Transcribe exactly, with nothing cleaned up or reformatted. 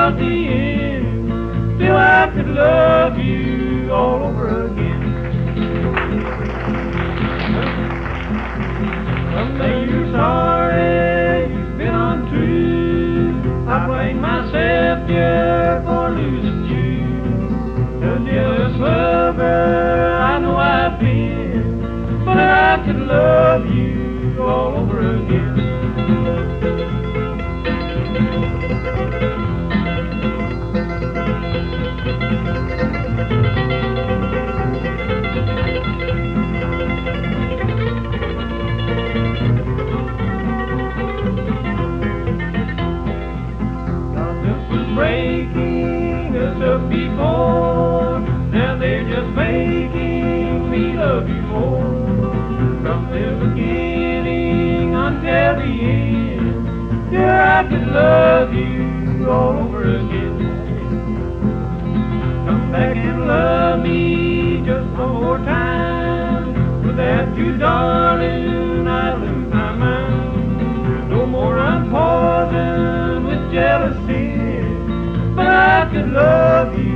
was the end, still I could love you all over again. Someday you're sorry you've been untrue. I blame myself, dear, for losing you. A jealous lover I know I've been, but I could love you all over again. Breaking us up before, now they're just making me love you more. From the beginning until the end, yeah, I could love you all over again. Come back and love me just one more time. Without you, darling, I lose my mind. No more I'm poisoned with jealousy, but I could love you